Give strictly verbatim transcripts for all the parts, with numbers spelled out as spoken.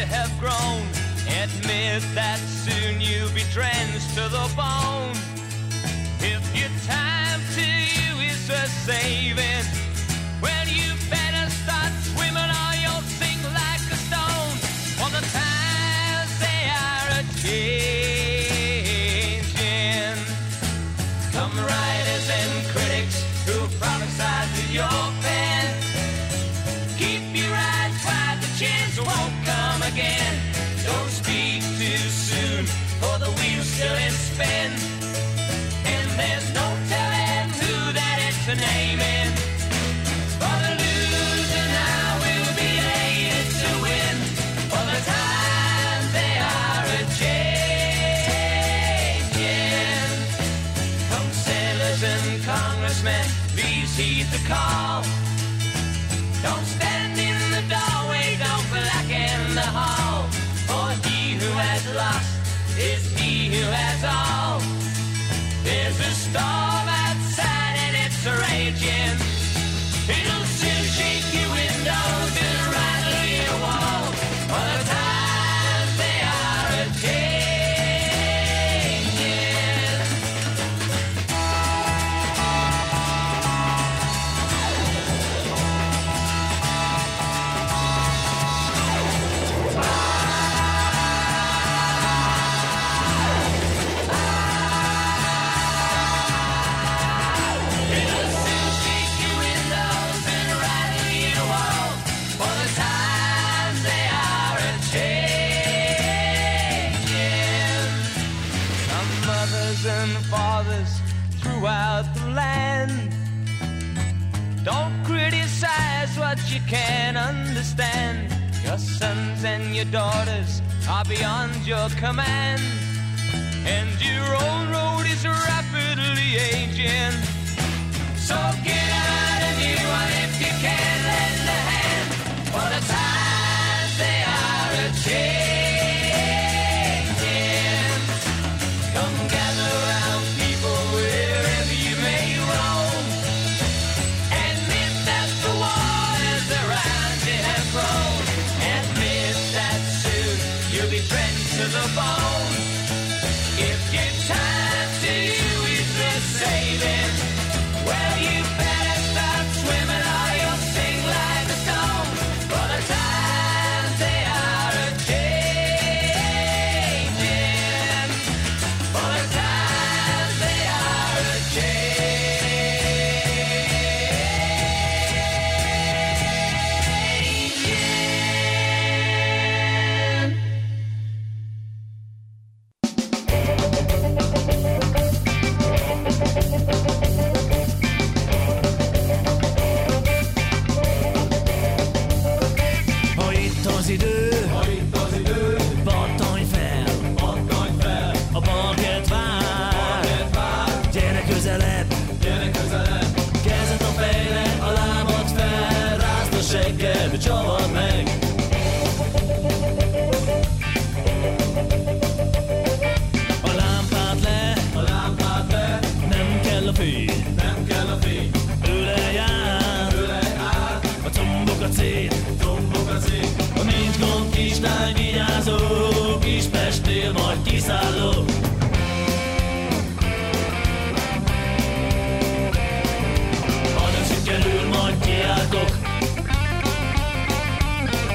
have grown. Admit that soon you'll be drenched to the bone. If your time to you is a saving, well, you better start swimming or you'll sink like a stone. For the times they are a-changing. Come writers and critics who prophesy to your pen. Keep your eyes wide, the chance won't come again. Don't speak too soon, for the wheel's still in spin. And there's no telling who that it's a naming. For the losing now will be aided to win. For the times they are a-changing. Come sailors and congressmen, please heed the call. Don't stand in the doorway, don't blacken the hall. For he who has lost is he who has all. There's a storm outside and it's raging. It'll soon shake your windows and rattle your walls. For the times they are a-changing. And fathers throughout the land, don't criticize what you can't understand. Your sons and your daughters are beyond your command, and your own road is rapidly aging. So get out a new one if you can lend a hand. For the times they are a-changing. Come gather round, people, wherever you may roam. Admit that the waters around you have grown. Admit that soon you'll be drenched to the bone. If your time to you is the saving, well, you better start swimming or you'll sink like a stone. For the times they are a-changing. For the times they are Ha itt az idő, Ha itt az idő, pattanj fel, pattanj fel, a parkett vár. parkett vár, Gyere közelebb, gyere közelebb, kezed a fejre, a lábad fel, rázd a segged, csavard meg. A lámpát le, a lámpát le, nem kell a fény, nem kell a fény, tőle jár, tőle át, a combok a cél. tombok a cég, Ha nincs gond, kislány, vigyázó, Kispestnél majd kiszállok. Ha nem sikerül, majd kiáltok.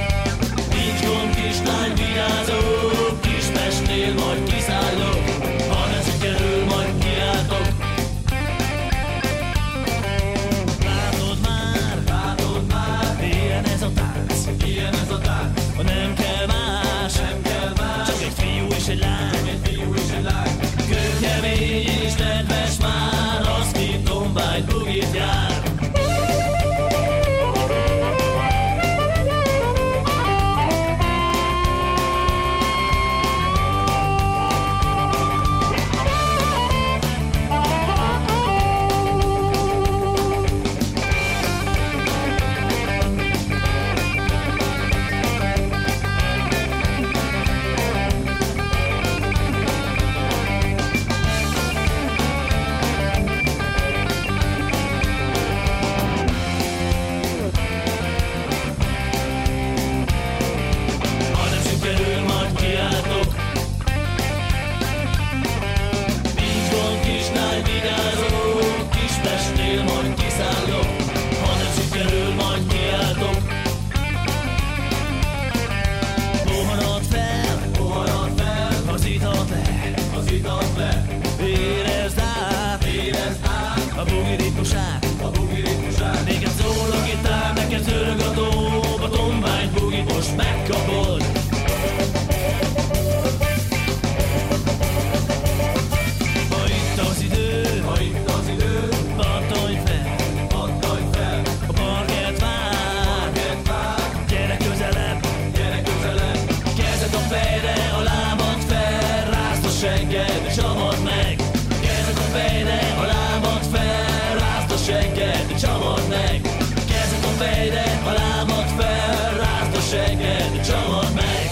seged, csavard meg!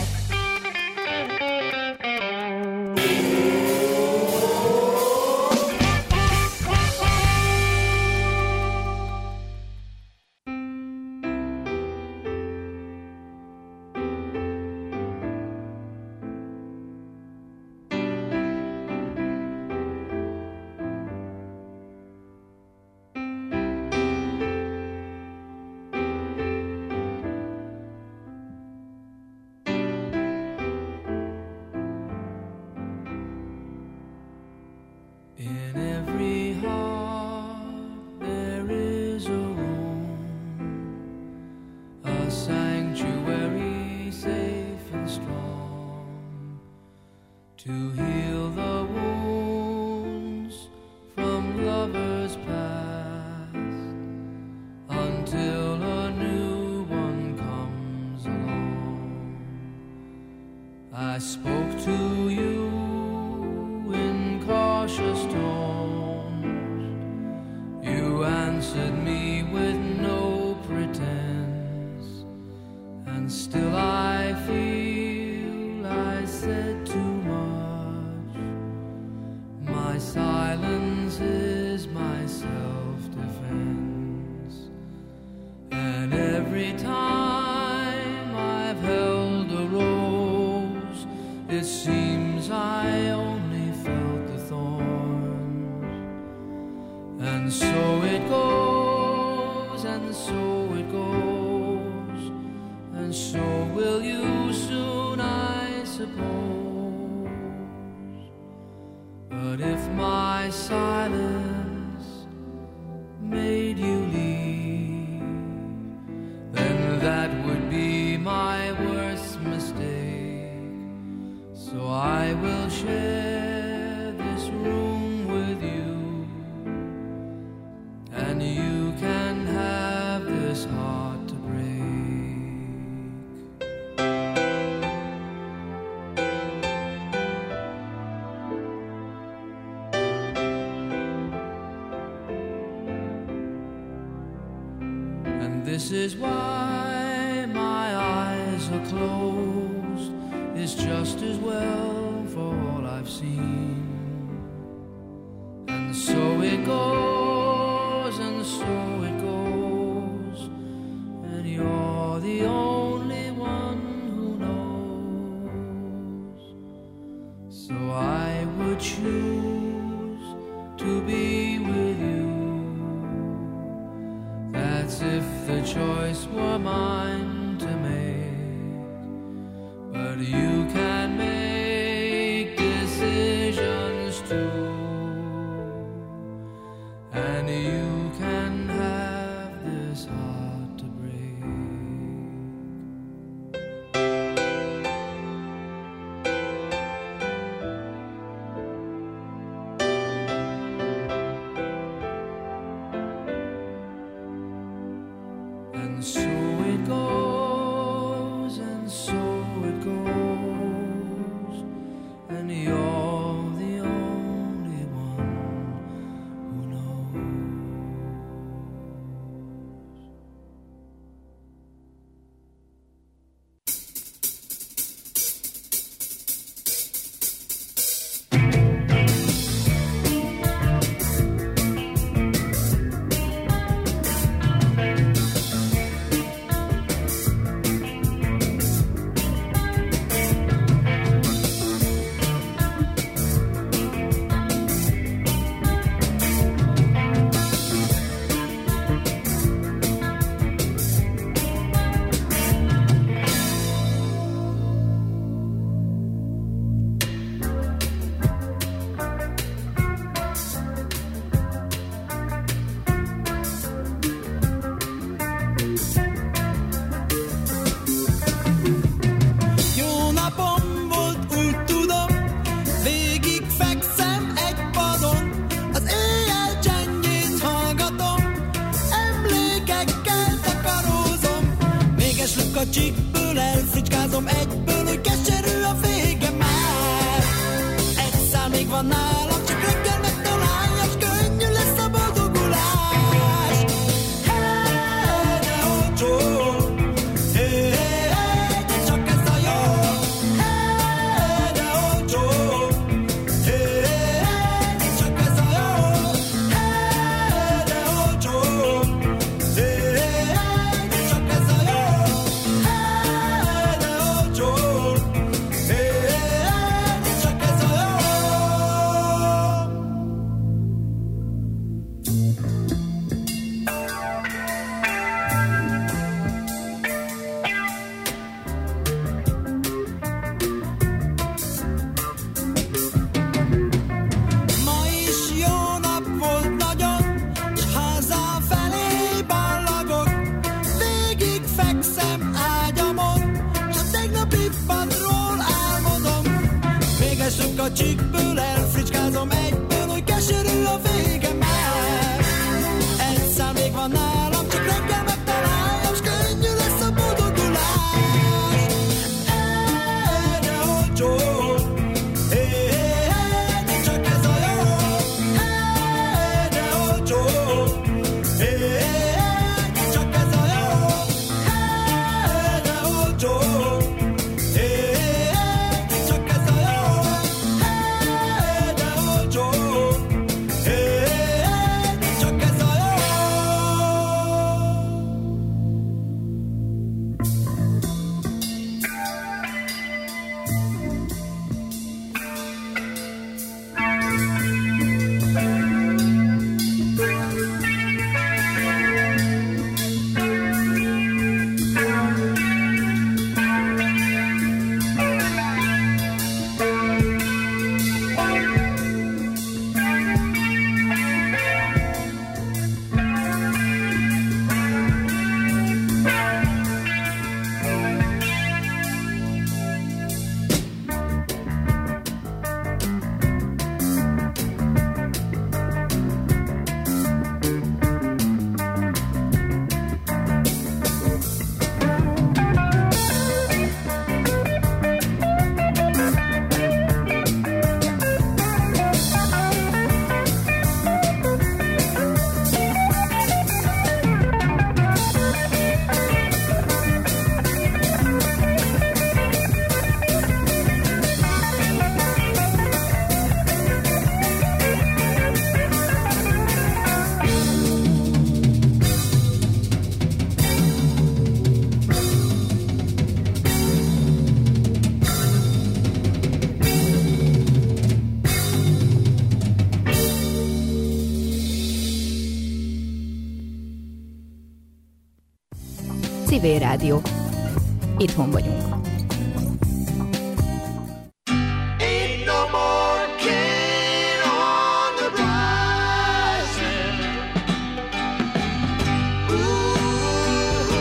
This is why my eyes are closed. It's just as well for all I've seen. And so it goes, and so it goes. And you're the only one who knows. So I would choose to be with you. That's if the choice were mine to make. But you can make decisions too. And you can have this heart to break. And so it goes, and so it goes, and you're the only one who knows. Csikből elszicskázom egyből, hogy keserű a vége már. Egy szál még van nálam, csak reggel megtalálja, s könnyű lesz a boldogulás. Hey, de olcsó, hey, hey, hey. a csíkből elfricskázom egyből, hogy keserű a vége már. Egy szám még van nálam, csak reggel megtaláljam, s könnyű lesz a boldogulás. Egyre olcsó, hé, hé, hé, nincs csak ez a jó. Egyre olcsó, hé, hé, hé, nincs csak ez a jó. Egyre olcsó, hé, hé, hé, nincs csak ez a jó. Egyre olcsó, hé, hé, hé, nincs csak ez a jó. Civil Rádió. Itthon vagyunk. Ain't no more king on the rising. Ooh,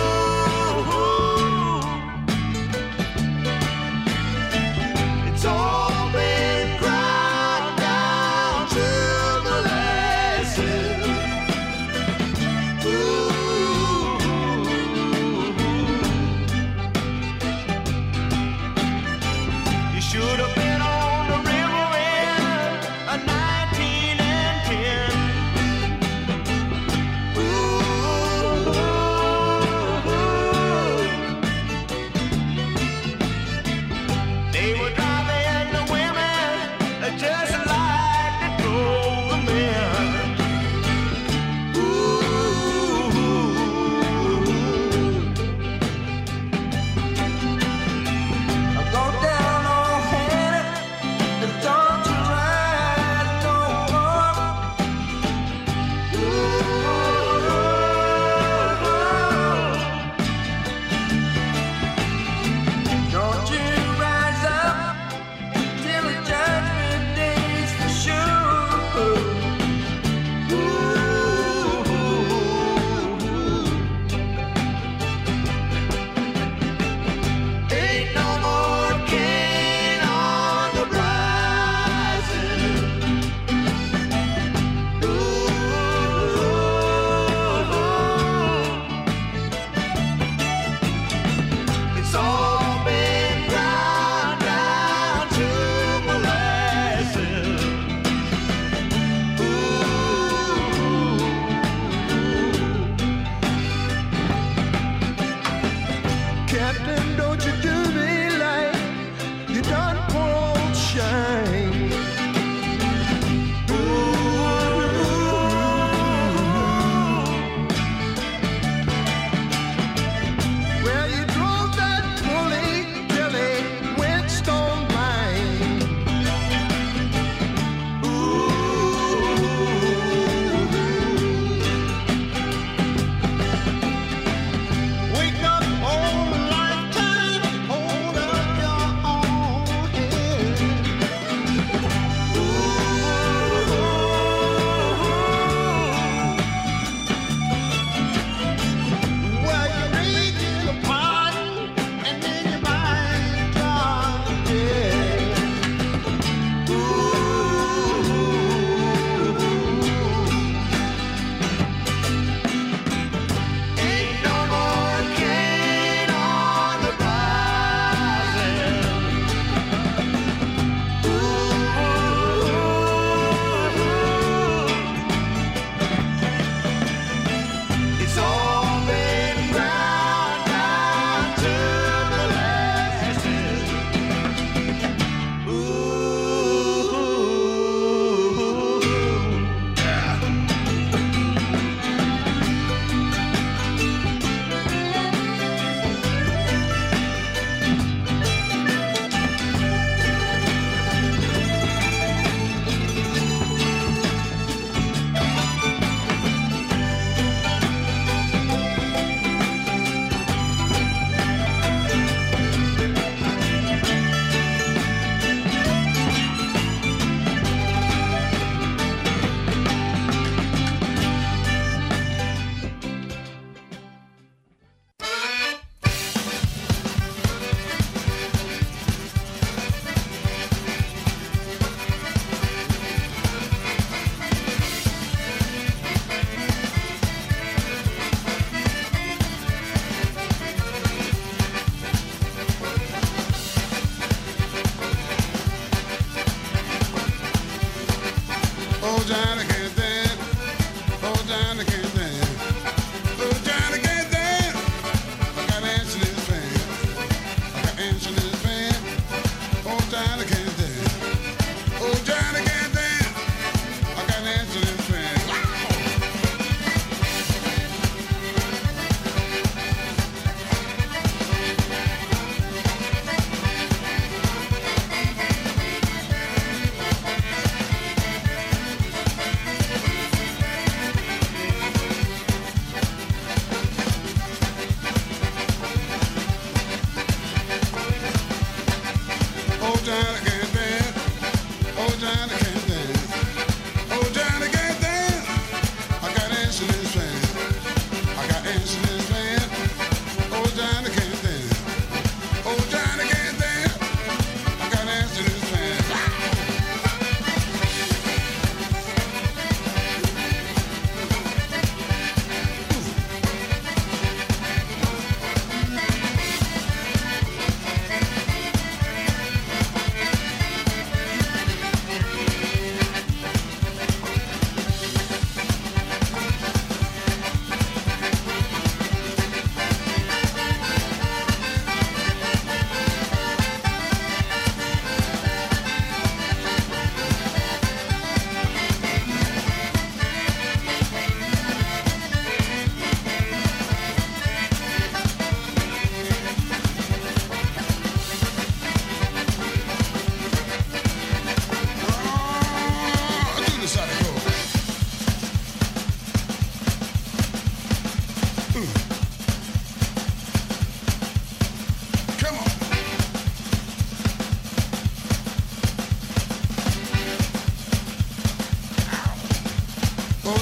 it's all been ground down to molasses. Ooh. Should have been on the river in a nineteen and ten. Ooh, they were driving the women just like they drove the men. Ooh, I go down. Don't you try no more. Ooh, don't you rise up till the judgment day's for sure. Ooh, ain't no more king on the rising. It's all been ground down to molasses. Ooh, Captain, don't you do me like you done poor old Shine. Well, you drove that bully till he went stone blind. Wake up on lifetime.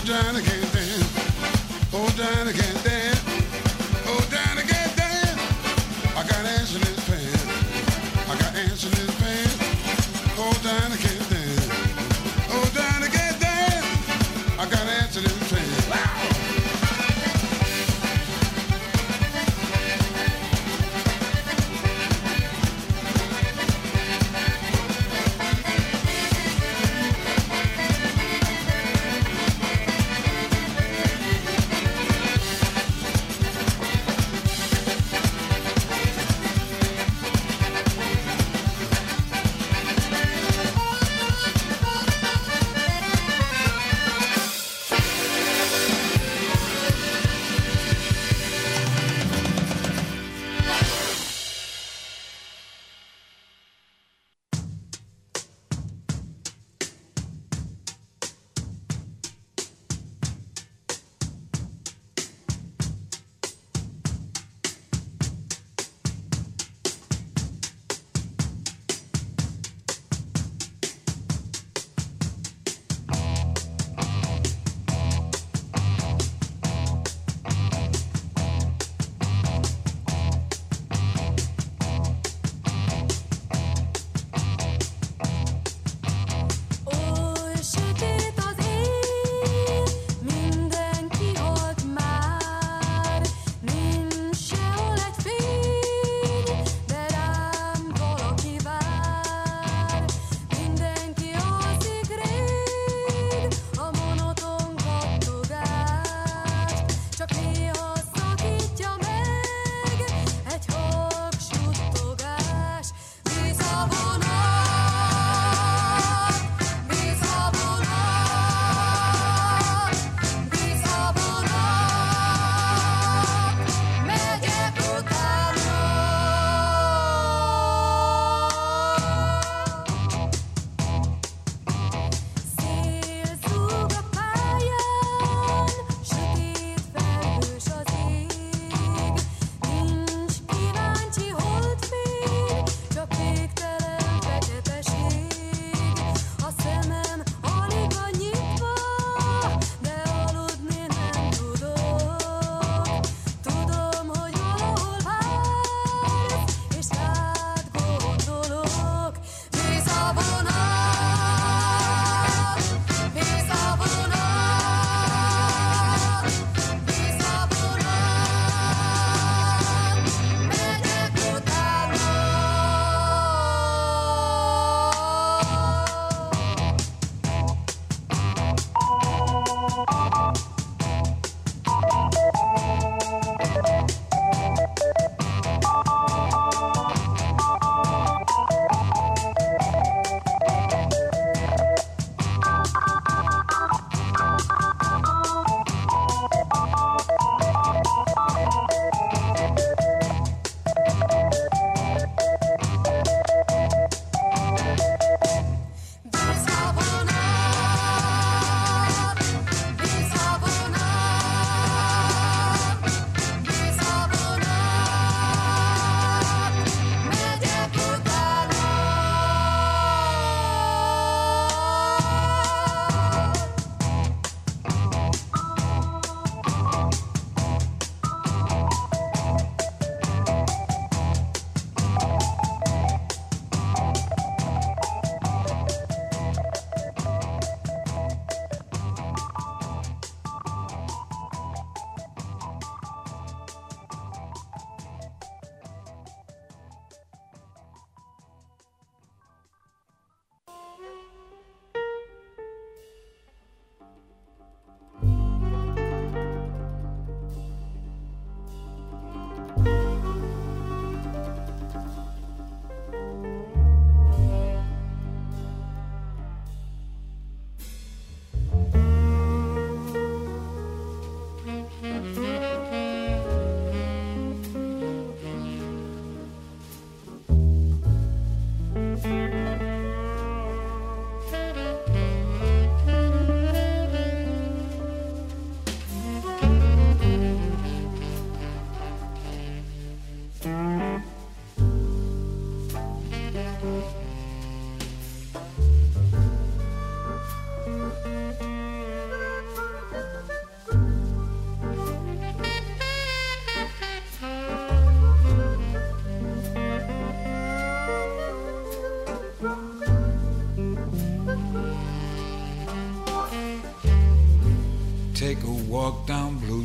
Oh, Johnny can't dance. Oh, Johnny can't dance. Oh, Johnny can't dance. I got ants in his pants. I got ants in his pants. Oh, Johnny can't dance. Oh, Johnny can't dance. I got ants in his pants. Wow.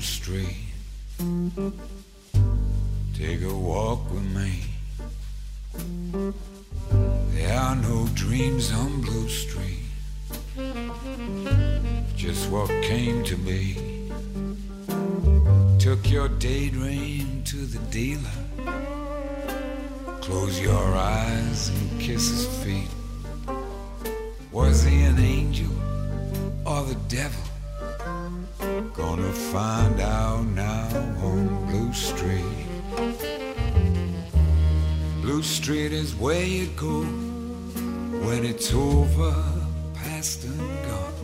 Street. Take a walk with me. There are no dreams on Blue Street, just what came to be. Took your daydream to the dealer. Close your eyes and kiss his feet. Was he an angel or the devil? Gonna find out now on Blue Street. Blue Street is where you go when it's over, past and gone.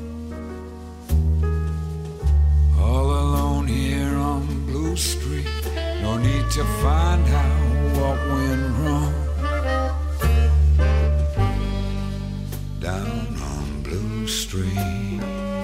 All alone here on Blue Street, no need to find out what went wrong. Down on Blue Street.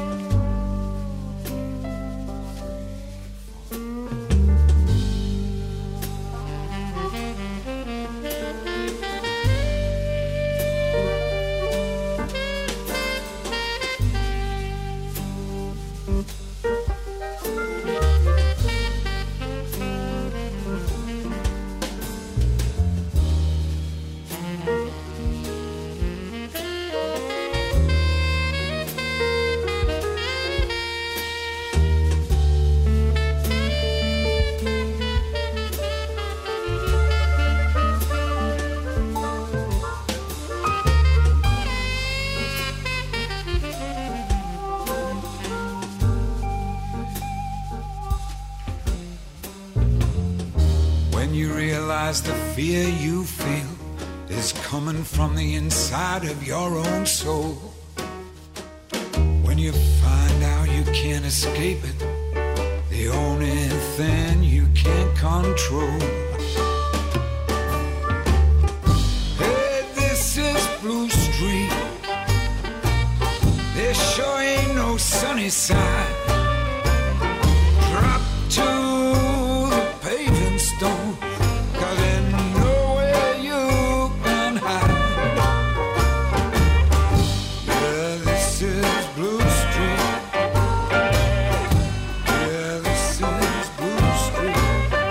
The fear you feel is coming from the inside of your own soul. When you find out you can't escape it, the only thing you can't control. Hey, this is Blue Street. There sure ain't no sunny side.